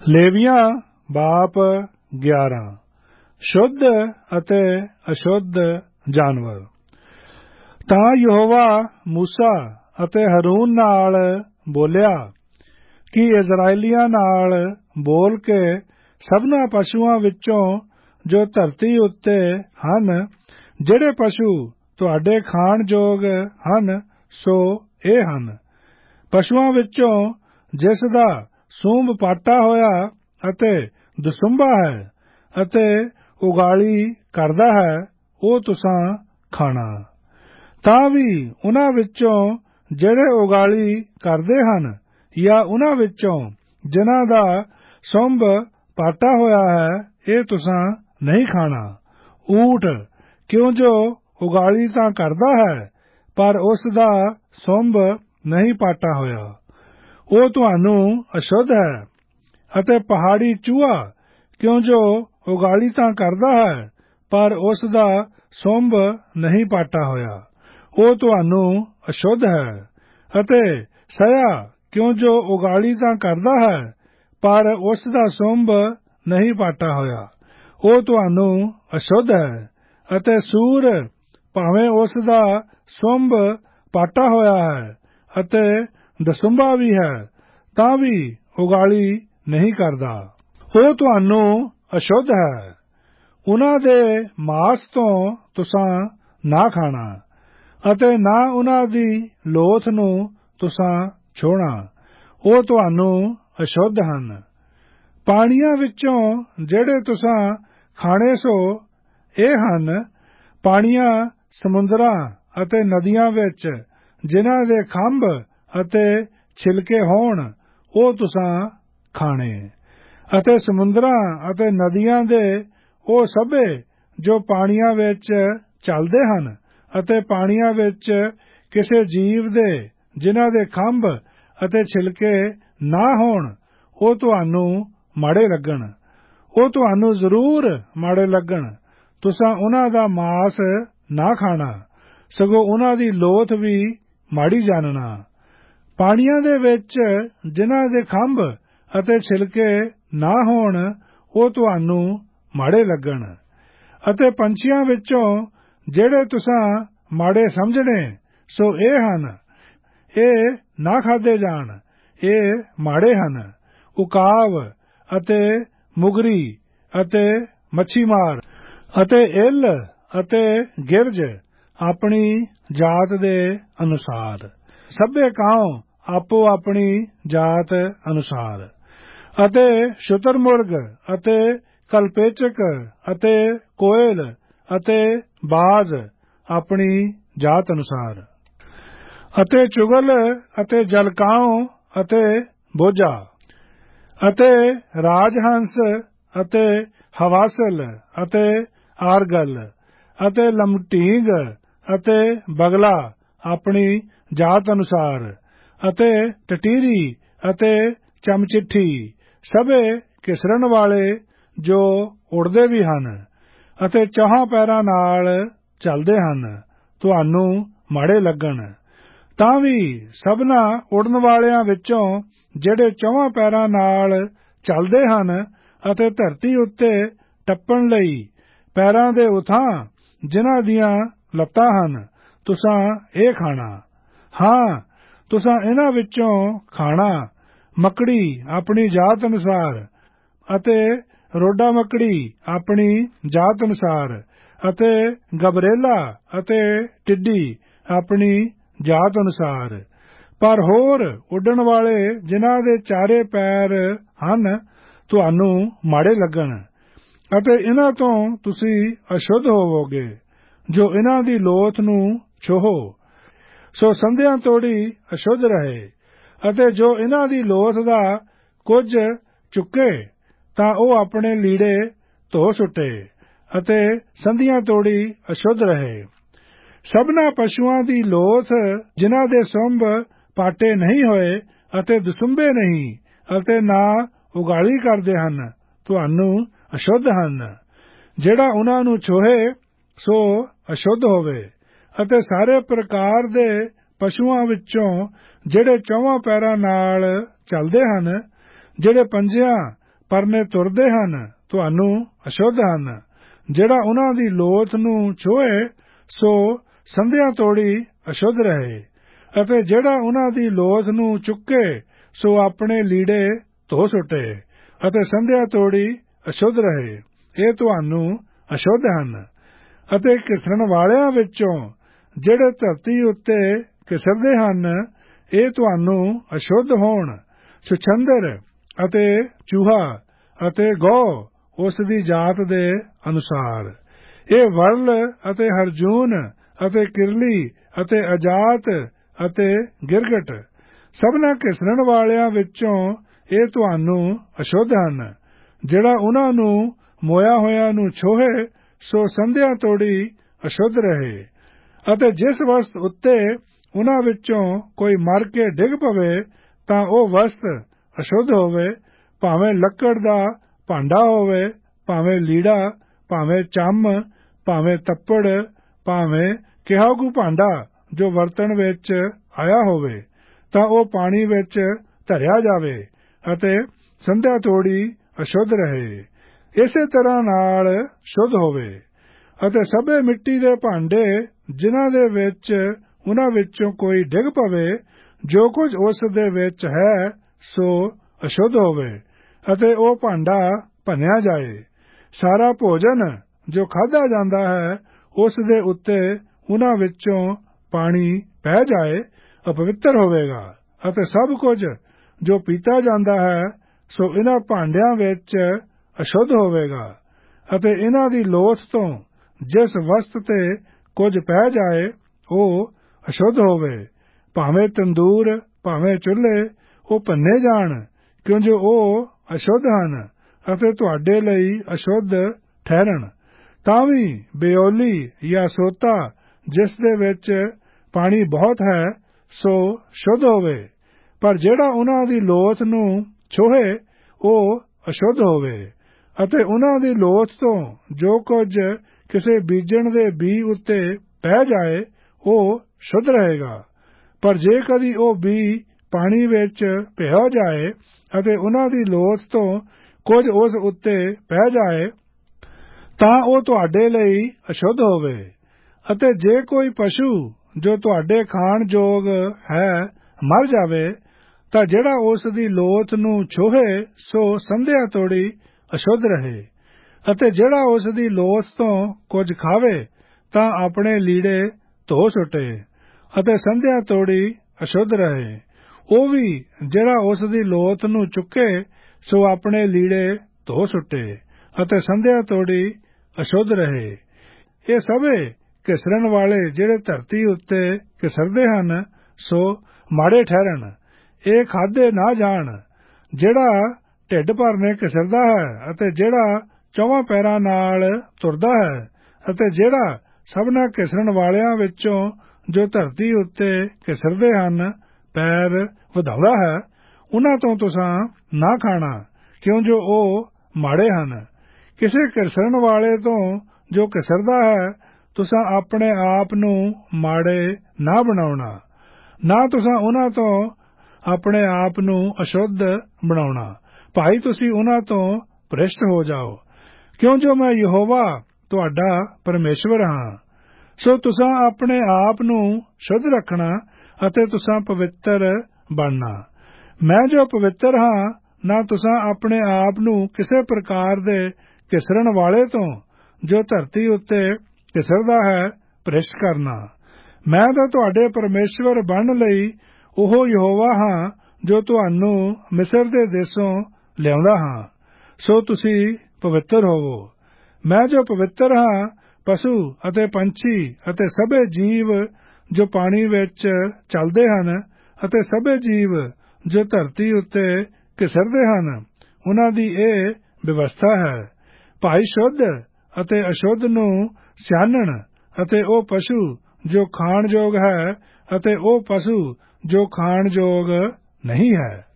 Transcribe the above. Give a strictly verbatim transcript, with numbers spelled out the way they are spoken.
ਲੇਵੀਆਂ ਬਾਪ ਗਿਆਰਾਂ। ਸ਼ੁੱਧ ਅਤੇ ਅਸ਼ੁੱਧ ਜਾਨਵਰ। ਤਾਂ ਯਹੋਵਾ ਮੂਸਾ ਅਤੇ ਹਰੂਨ ਨਾਲ ਬੋਲਿਆ ਕਿ ਇਜ਼ਰਾਈਲੀਆਂ ਨਾਲ ਬੋਲ ਕੇ ਸਭਨਾਂ ਪਸ਼ੂਆਂ ਵਿੱਚੋਂ ਜੋ ਧਰਤੀ ਉੱਤੇ ਹਨ, ਜਿਹੜੇ ਪਸ਼ੂ ਤੁਹਾਡੇ ਖਾਣ ਯੋਗ ਹਨ, ਸੋ ਇਹ ਹਨ। ਪਸ਼ੂਆਂ ਵਿੱਚੋਂ ਜਿਸ ਦਾ ਸੂੰਬ ਪਾਟਾ ਹੋਇਆ ਅਤੇ ਦਸੁੰਬਾ ਹੈ ਅਤੇ ਉਗਾਲੀ ਕਰਦਾ ਹੈ, ਉਹ ਤੁਸਾਂ ਖਾਣਾ। ਤਾਂ ਵੀ ਉਨ੍ਹਾਂ ਵਿੱਚੋਂ ਜਿਹੜੇ ਉਗਾਲੀ ਕਰਦੇ ਹਨ, ਜਾਂ ਉਨ੍ਹਾਂ ਵਿੱਚੋਂ ਜਿਨ੍ਹਾਂ ਦਾ ਸੂੰਬ ਪਾਟਾ ਹੋਇਆ ਹੈ, ਇਹ ਤੁਸਾਂ ਨਹੀਂ ਖਾਣਾ। ਊਠ, ਕਿਉਂ ਜੋ ਉਗਾਲੀ ਤਾਂ ਕਰਦਾ ਹੈ, ਪਰ ਉਸ ਦਾ ਸੂੰਬ ਨਹੀਂ ਪਾਟਾ ਹੋਇਆ, ਉਹ ਤੁਹਾਨੂੰ ਅਸ਼ੁੱਧ ਹੈ। ਅਤੇ ਪਹਾੜੀ ਚੂਹਾ, ਕਿਉਂ ਜੋ ਉਗਾਲੀ ਤਾਂ ਕਰਦਾ ਹੈ, ਪਰ ਉਸ ਦਾ ਸੂੰਬ ਨਹੀਂ ਪਾਟਾ ਹੋਇਆ, ਉਹ ਤੁਹਾਨੂੰ ਅਸ਼ੁੱਧ ਹੈ। ਅਤੇ ਸਿਆ, ਕਿਉਂ ਜੋ ਉਗਾਲੀ ਤਾਂ ਕਰਦਾ ਹੈ, ਪਰ ਉਸ ਦਾ ਸੂੰਬ ਨਹੀਂ ਪਾਟਾ ਹੋਇਆ, ਉਹ ਤੁਹਾਨੂੰ ਅਸ਼ੁੱਧ ਹੈ। ਅਤੇ ਸੂਰ, ਭਾਵੇਂ ਉਸ ਦਾ ਸੂੰਬ ਪਾਟਾ ਹੋਇਆ ਹੈ ਅਤੇ ਦਸੁੰਬਾ ਵੀ ਹੈ, ਤਾਂ ਵੀ ਉਗਾਲੀ ਨਹੀਂ ਕਰਦਾ, ਉਹ ਤੁਹਾਨੂੰ ਅਸ਼ੁੱਧ ਹੈ। ਉਨ੍ਹਾਂ ਦੇ ਮਾਸ ਤੋਂ ਤੁਸਾਂ ਨਾ ਖਾਣਾ ਅਤੇ ਨਾ ਉਨ੍ਹਾਂ ਦੀ ਲੋਥ ਨੂੰ ਤੁਸਾਂ ਛੋਹਣਾ, ਉਹ ਤੁਹਾਨੂੰ ਅਸ਼ੁੱਧ ਹਨ। ਪਾਣੀਆਂ ਵਿੱਚੋਂ ਜਿਹੜੇ ਤੁਸਾਂ ਖਾਣੇ, ਸੋ ਇਹ ਹਨ: ਪਾਣੀਆਂ ਸਮੁੰਦਰਾਂ ਅਤੇ ਨਦੀਆਂ ਵਿੱਚ ਜਿਨ੍ਹਾਂ ਦੇ ਖੰਭ ਅਤੇ ਛਿਲਕੇ ਹੋਣ, ਉਹ ਤੁਸਾਂ ਖਾਣੇ। ਅਤੇ ਸਮੁੰਦਰਾਂ ਅਤੇ ਨਦੀਆਂ ਦੇ ਉਹ ਸਭੇ ਜੋ ਪਾਣੀਆਂ ਵਿੱਚ ਚੱਲਦੇ ਹਨ, ਅਤੇ ਪਾਣੀਆਂ ਵਿੱਚ ਕਿਸੇ ਜੀਵ ਦੇ ਜਿਨ੍ਹਾਂ ਦੇ ਖੰਭ ਅਤੇ ਛਿਲਕੇ ਨਾ ਹੋਣ, ਉਹ ਤੁਹਾਨੂੰ ਮਾੜੇ ਲੱਗਣ। ਉਹ ਤੁਹਾਨੂੰ ਜ਼ਰੂਰ ਮਾੜੇ ਲੱਗਣ। ਤੁਸਾਂ ਉਨ੍ਹਾਂ ਦਾ ਮਾਸ ਨਾ ਖਾਣਾ, ਸਗੋਂ ਉਨ੍ਹਾਂ ਦੀ ਲੋਥ ਵੀ ਮਾੜੀ ਜਾਣਨਾ। ਪਾਣੀਆਂ ਦੇ ਵਿੱਚ ਜਿਨ੍ਹਾਂ ਦੇ ਖੰਭ ਅਤੇ ਛਿਲਕੇ ਨਾ ਹੋਣ, ਉਹ ਤੁਹਾਨੂੰ ਮਾੜੇ ਲੱਗਣ। ਅਤੇ ਪੰਛੀਆਂ ਵਿੱਚੋਂ ਜਿਹੜੇ ਤੁਸਾਂ ਮਾੜੇ ਸਮਝਣੇ, ਸੋ ਇਹ ਹਨ: ਇਹ ਨਾ ਖਾਧੇ ਜਾਣ, ਇਹ ਮਾੜੇ ਹਨ। ਉਕਾਬ ਅਤੇ ਮੁਗਰੀ ਅਤੇ ਮੱਛੀਮਾਰ ਅਤੇ ਇੱਲ ਅਤੇ ਗਿਰਝ ਆਪਣੀ ਜਾਤ ਦੇ ਅਨੁਸਾਰ। ਸਭੇ ਕਾਉ ਆਪੋ ਆਪਣੀ ਜਾਤ ਅਨੁਸਾਰ। ਅਤੇ ਸ਼ੁਤਰਮੁਰਗ ਅਤੇ ਕਲਪੇਚਕ ਅਤੇ ਕੋਇਲ ਅਤੇ ਬਾਜ਼ ਆਪਣੀ ਜਾਤ ਅਨੁਸਾਰ। ਅਤੇ ਚੁਗਲ ਅਤੇ ਜਲਕਾਉ ਅਤੇ ਬੋਝਾ ਅਤੇ ਰਾਜਹੰਸ ਅਤੇ ਹਵਾਸਲ ਅਤੇ ਆਰਗਲ ਅਤੇ ਲਮਟੀਂਗ ਅਤੇ ਬਗਲਾ ਆਪਣੀ ਜਾਤ ਅਨੁਸਾਰ। ਅਤੇ ਟਟੀਰੀ ਅਤੇ ਚਮਚਿੱਠੀ, ਸਭੇ ਘਿਸਰਣ ਵਾਲੇ ਜੋ ਉੜਦੇ ਵੀ ਹਨ ਅਤੇ ਚੌਹਾਂ ਪੈਰਾਂ ਨਾਲ ਚੱਲਦੇ ਹਨ, ਤੁਹਾਨੂੰ ਮਾੜੇ ਲੱਗਣ। ਤਾਂ ਵੀ ਸਭਨਾਂ ਉੜਨ ਵਾਲਿਆਂ ਵਿੱਚੋਂ ਜਿਹੜੇ ਚੌਹਾਂ ਪੈਰਾਂ ਨਾਲ ਚੱਲਦੇ ਹਨ ਅਤੇ ਧਰਤੀ ਉੱਤੇ ਟੱਪਣ ਲਈ ਪੈਰਾਂ ਦੇ ਉਥਾਂ ਜਿਨ੍ਹਾਂ ਦੀਆਂ ਲੱਤਾਂ ਹਨ, ਤੁਸਾਂ ਇਹ ਖਾਣਾ। ਹਾਂ, ਤੁਸਾਂ ਇਹਨਾਂ ਵਿੱਚੋਂ ਖਾਣਾ: ਮੱਕੜੀ ਆਪਣੀ ਜਾਤ ਅਨੁਸਾਰ ਅਤੇ ਰੋਡਾ ਮੱਕੜੀ ਆਪਣੀ ਜਾਤ ਅਨੁਸਾਰ ਅਤੇ ਗਬਰੇਲਾ ਅਤੇ ਟਿੱਡੀ ਆਪਣੀ ਜਾਤ ਅਨੁਸਾਰ। ਪਰ ਹੋਰ ਉੱਡਣ ਵਾਲੇ ਜਿਨ੍ਹਾਂ ਦੇ ਚਾਰੇ ਪੈਰ ਹਨ, ਤੁਹਾਨੂੰ ਮਾੜੇ ਲੱਗਣ। ਅਤੇ ਇਹਨਾਂ ਤੋਂ ਤੁਸੀਂ ਅਸ਼ੁੱਧ ਹੋਵੋਗੇ, ਜੋ ਇਹਨਾਂ ਦੀ ਲੋਥ ਨੂੰ ਛੋਹੋ, ਸੋ ਸੰਧਿਆਂ ਤੋੜੀ ਅਸ਼ੁੱਧ ਰਹੇ। ਅਤੇ ਜੋ ਇਹਨਾਂ ਦੀ ਲੋਥ ਦਾ ਕੁਝ ਚੁੱਕੇ, ਤਾਂ ਉਹ ਆਪਣੇ ਲੀੜੇ ਧੋ ਸੁੱਟੇ ਅਤੇ ਸੰਧਿਆਂ ਤੋੜੀ ਅਸ਼ੁੱਧ ਰਹੇ। ਸਭਨਾਂ ਪਸ਼ੂਆਂ ਦੀ ਲੋਥ ਜਿਨ੍ਹਾਂ ਦੇ ਸੂੰਬ ਪਾਟੇ ਨਹੀਂ ਹੋਏ ਅਤੇ ਦਸੁੰਬੇ ਨਹੀਂ ਅਤੇ ਨਾ ਉਗਾਲੀ ਕਰਦੇ ਹਨ, ਤੁਹਾਨੂੰ ਅਸ਼ੁੱਧ ਹਨ। ਜਿਹੜਾ ਉਨ੍ਹਾਂ ਨੂੰ ਛੋਹੇ, ਸੋ ਅਸ਼ੁੱਧ ਹੋਵੇ। ਅਤੇ ਸਾਰੇ ਪ੍ਰਕਾਰ ਦੇ ਪਸ਼ੂਆਂ ਵਿੱਚੋਂ ਜਿਹੜੇ ਚੌਹਾਂ ਪੈਰਾਂ ਨਾਲ ਚੱਲਦੇ ਹਨ, ਜਿਹੜੇ ਪੰਜਿਆਂ ਪਰਨੇ ਤੁਰਦੇ ਹਨ ਤੁਹਾਨੂੰ ਅਸ਼ੁੱਧ ਹਨ। ਜਿਹੜਾ ਉਹਨਾਂ ਦੀ ਲੋਥ ਨੂੰ ਛੋਹੇ ਸੋ ਸੰਧਿਆ ਤੋੜੀ ਅਸ਼ੁੱਧ ਰਹੇ, ਅਤੇ ਜਿਹੜਾ ਉਹਨਾਂ ਦੀ ਲੋਥ ਨੂੰ ਚੁੱਕੇ ਸੋ ਆਪਣੇ ਲੀੜੇ ਧੋ ਸੁੱਟੇ, ਅਤੇ ਸੰਧਿਆ ਤੋੜੀ ਅਸ਼ੁੱਧ ਰਹੇ, ਇਹ ਤੁਹਾਨੂੰ ਅਸ਼ੁੱਧ ਹਨ। ਅਤੇ ਘਿਸਣ ਵਾਲਿਆਂ ਵਿੱਚੋਂ ਜਿਹੜੇ ਧਰਤੀ ਉੱਤੇ ਘਿਸਰਦੇ ਹਨ, ਇਹ ਤੁਹਾਨੂੰ ਅਸ਼ੁੱਧ ਹੋਣ। ਛਛੰਦਰ ਅਤੇ ਚੂਹਾ ਅਤੇ ਗਊ ਉਸ ਦੀ ਜਾਤ ਦੇ ਅਨੁਸਾਰ। ਇਹ ਵਰਲ ਅਤੇ ਹਰਜੂਨ ਅਤੇ ਕਿਰਲੀ ਅਤੇ ਅਜਾਤ ਅਤੇ ਗਿਰਗਟ, ਸਭਨਾ ਘਿਸਣ ਵਾਲਿਆਂ ਵਿੱਚੋਂ ਇਹ ਤੁਹਾਨੂੰ ਅਸ਼ੁੱਧ ਹਨ। ਜਿਹੜਾ ਉਹਨਾਂ ਨੂੰ ਮੋਇਆ ਹੋਇਆਂ ਨੂੰ ਛੋਹੇ ਸੋ ਸੰਧਿਆ ਤੋੜੀ ਅਸ਼ੁੱਧ ਰਹੇ। ਅਤੇ ਜਿਸ ਵਸਤ ਉੱਤੇ ਉਹਨਾਂ ਵਿੱਚੋਂ ਕੋਈ ਮਰ ਕੇ ਡਿੱਗ ਪਵੇ ਤਾਂ ਉਹ ਵਸਤ ਅਸ਼ੁੱਧ ਹੋਵੇ, ਭਾਵੇਂ ਲੱਕੜ ਦਾ ਭਾਂਡਾ ਹੋਵੇ, ਭਾਵੇਂ ਲੀੜਾ, ਭਾਵੇਂ ਚੰਮ, ਭਾਵੇਂ ਤੱਪੜ, ਭਾਵੇਂ ਕਿਹਾਗੂ ਭਾਂਡਾ ਜੋ ਵਰਤਣ ਵਿੱਚ ਆਇਆ ਹੋਵੇ, ਤਾਂ ਉਹ ਪਾਣੀ ਵਿੱਚ ਧਰਿਆ ਜਾਵੇ ਅਤੇ ਸੰਧਿਆ ਤੋੜੀ ਅਸ਼ੁੱਧ ਰਹੇ, ਇਸੇ ਤਰ੍ਹਾਂ ਨਾਲ ਸ਼ੁੱਧ ਹੋਵੇ। ਅਤੇ ਸਭੇ ਮਿੱਟੀ ਦੇ ਭਾਂਡੇ ਜਿਨ੍ਹਾਂ ਦੇ ਵਿੱਚ ਉਹਨਾਂ ਵਿੱਚੋਂ ਕੋਈ ਡਿੱਗ ਪਵੇ, ਜੋ ਕੁਝ ਉਸ ਦੇ ਵਿੱਚ ਹੈ ਸੋ ਅਸ਼ੁੱਧ ਹੋਵੇ, ਅਤੇ ਉਹ ਭਾਂਡਾ ਭੰਨਿਆ ਜਾਏ। ਸਾਰਾ ਭੋਜਨ ਜੋ ਖਾਧਾ ਜਾਂਦਾ ਹੈ ਉਸ ਦੇ ਉੱਤੇ ਉਹਨਾਂ ਵਿੱਚੋਂ ਪਾਣੀ ਪੈ ਜਾਏ ਅਪਵਿੱਤਰ ਹੋਵੇਗਾ। ਅਤੇ ਸਭ ਕੁਝ ਜੋ ਪੀਤਾ ਜਾਂਦਾ ਹੈ ਸੋ ਇਹਨਾਂ ਭਾਂਡਿਆਂ ਵਿੱਚ ਅਸ਼ੁੱਧ ਹੋਵੇਗਾ। ਅਤੇ ਇਹਨਾਂ ਦੀ ਲੋਥ ਤੋਂ ਜਿਸ ਵਸਤ ਤੇ ਕੁਝ ਪੈ ਜਾਏ ਉਹ ਅਸ਼ੁੱਧ ਹੋਵੇ, ਭਾਵੇਂ ਤੰਦੂਰ ਭਾਵੇਂ ਚੁੱਲ੍ਹੇ, ਉਹ ਭੰਨੇ ਜਾਣ, ਕਿਉਂ ਜੋ ਉਹ ਅਸ਼ੁੱਧ ਹਨ ਅਤੇ ਤੁਹਾਡੇ ਲਈ ਅਸ਼ੁੱਧ ਠਹਿਰਣ। ਤਾਂ ਵੀ ਬਿਓਲੀ ਜਾਂ ਸੋਤਾ ਜਿਸ ਦੇ ਵਿੱਚ ਪਾਣੀ ਬਹੁਤ ਹੈ ਸੋ ਸ਼ੁੱਧ ਹੋਵੇ, ਪਰ ਜਿਹੜਾ ਉਹਨਾਂ ਦੀ ਲੋਥ ਨੂੰ ਛੋਹੇ ਉਹ ਅਸ਼ੁੱਧ ਹੋਵੇ। ਅਤੇ ਉਹਨਾਂ ਦੀ ਲੋਥ ਤੋਂ ਜੋ ਕੁਝ ਕਿਸੇ ਬੀਜਣ ਦੇ ਬੀਜ ਉੱਤੇ ਪੈ ਜਾਏ ਉਹ ਸ਼ੁੱਧ ਰਹੇਗਾ, ਪਰ ਜੇ ਕਦੀ ਉਹ ਬੀਜ ਪਾਣੀ ਵਿੱਚ ਭਿਓ ਜਾਏ ਅਤੇ ਉਹਨਾਂ ਦੀ ਲੋਥ ਤੋਂ ਕੁਝ ਉਸ ਉੱਤੇ ਪੈ ਜਾਏ ਤਾਂ ਉਹ ਤੁਹਾਡੇ ਲਈ ਅਸ਼ੁੱਧ ਹੋਵੇ। ਅਤੇ ਜੇ ਕੋਈ ਪਸ਼ੂ ਜੋ ਤੁਹਾਡੇ ਖਾਣ ਯੋਗ ਹੈ ਮਰ ਜਾਵੇ ਤਾਂ ਜਿਹੜਾ ਉਸ ਦੀ ਲੋਥ ਨੂੰ ਛੋਹੇ ਸੋ ਸੰਧਿਆ ਤੋੜੀ ਅਸ਼ੁੱਧ ਰਹੇ, ਅਤੇ ਜਿਹੜਾ ਉਸ ਦੀ ਲੋਥ ਤੋਂ ਕੁਝ ਖਾਵੇ ਤਾਂ ਆਪਣੇ ਲੀੜੇ ਧੋ ਸੁੱਟੇ, ਅਤੇ ਸੰਧਿਆ ਤੋੜੀ ਅਸ਼ੁੱਧ ਰਹੇ। ਉਹ ਵੀ ਜਿਹੜਾ ਉਸ ਦੀ ਲੋਥ ਨੂੰ ਚੁੱਕੇ ਸੋ ਆਪਣੇ ਲੀੜੇ ਧੋ ਸੁੱਟੇ, ਅਤੇ ਸੰਧਿਆ ਤੋੜੀ ਅਸ਼ੁੱਧ ਰਹੇ। ਇਹ ਸਭੇ ਘਿਸਰਨ ਵਾਲੇ ਜਿਹੜੇ ਧਰਤੀ ਉੱਤੇ ਘਿਸਰਦੇ ਹਨ ਸੋ ਮਾੜੇ ਠਹਿਰਨ, ਇਹ ਖਾਧੇ ਨਾ ਜਾਣ। ਜਿਹੜਾ ਢਿੱਡ ਭਰਨੇ ਘਿਸਰਦਾ ਹੈ ਅਤੇ ਜਿਹੜਾ ਚੌਵਾਂ ਪੈਰਾਂ ਨਾਲ ਤੁਰਦਾ ਹੈ, ਅਤੇ ਜਿਹੜਾ ਸਭਨਾ ਘਿਸਰਨ ਵਾਲਿਆਂ ਵਿੱਚੋਂ ਜੋ ਧਰਤੀ ਉੱਤੇ ਘਿਸਰਦੇ ਹਨ ਪੈਰ ਵਧਾਉਂਦਾ ਹੈ, ਉਹਨਾਂ ਤੋਂ ਤੁਸਾਂ ਨਾ ਖਾਣਾ, ਕਿਉਂ ਜੋ ਉਹ ਮਾੜੇ ਹਨ। ਕਿਸੇ ਘਿਸਰਨ ਵਾਲੇ ਤੋਂ ਜੋ ਘਿਸਰਦਾ ਹੈ ਤੁਸਾਂ ਆਪਣੇ ਆਪ ਨੂੰ ਮਾੜੇ ਨਾ ਬਣਾਉਣਾ, ਨਾ ਤੁਸਾਂ ਉਹਨਾਂ ਤੋਂ ਆਪਣੇ ਆਪ ਨੂੰ ਅਸ਼ੁੱਧ ਬਣਾਉਣਾ, ਭਾਈ ਤੁਸੀਂ ਉਹਨਾਂ ਤੋਂ ਭ੍ਰਿਸ਼ਟ ਹੋ ਜਾਓ, ਕਿਉਂ ਜੋ ਮੈਂ ਯਹੋਵਾ ਤੁਹਾਡਾ ਪਰਮੇਸ਼ਵਰ ਹਾਂ। ਸੋ ਤੁਸਾਂ ਆਪਣੇ ਆਪ ਨੂੰ ਸ਼ੁੱਧ ਰੱਖਣਾ ਅਤੇ ਤੁਸਾਂ ਪਵਿੱਤਰ ਬਣਨਾ। ਮੈਂ ਜੋ ਪਵਿੱਤਰ ਹਾਂ, ਨਾ ਤੁਸਾਂ ਆਪਣੇ ਆਪ ਨੂੰ ਕਿਸੇ ਪ੍ਰਕਾਰ ਦੇ ਘਿਸਰਨ ਵਾਲੇ ਤੋਂ ਜੋ ਧਰਤੀ ਉੱਤੇ ਘਿਸਰਦਾ ਹੈ ਭ੍ਰਿਸ਼ਟ ਕਰਨਾ। ਮੈਂ ਤਾਂ ਤੁਹਾਡੇ ਪਰਮੇਸ਼ਵਰ ਬਣਨ ਲਈ ਉਹ ਯਹੋਵਾ ਹਾਂ ਜੋ ਤੁਹਾਨੂੰ ਮਿਸਰ ਦੇ ਦੇਸ਼ੋਂ ਲਿਆਉਂਦਾ ਹਾਂ। ਸੋ ਤੁਸੀਂ ਪਵਿੱਤਰ ਹੋਵੋ। ਮੈਂ ਜੋ ਪਵਿੱਤਰ ਹਾਂ, ਪਸ਼ੂ ਅਤੇ ਪੰਛੀ ਅਤੇ ਸਭੇ ਜੀਵ ਜੋ ਪਾਣੀ ਵਿੱਚ ਚੱਲਦੇ ਹਨ ਅਤੇ ਸਭੇ ਜੀਵ ਜੋ ਧਰਤੀ ਉੱਤੇ ਘਿਸਰਦੇ ਹਨ, ਉਹਨਾਂ ਦੀ ਇਹ ਵਿਵਸਥਾ ਹੈ। ਭਾਈ ਸ਼ੁੱਧ ਅਤੇ ਅਸ਼ੁੱਧ ਨੂੰ ਸਿਆਣਨ, ਅਤੇ ਉਹ ਪਸ਼ੂ ਜੋ ਖਾਣ ਯੋਗ ਹੈ ਅਤੇ ਉਹ ਪਸ਼ੂ ਜੋ ਖਾਣ ਯੋਗ ਨਹੀਂ ਹੈ।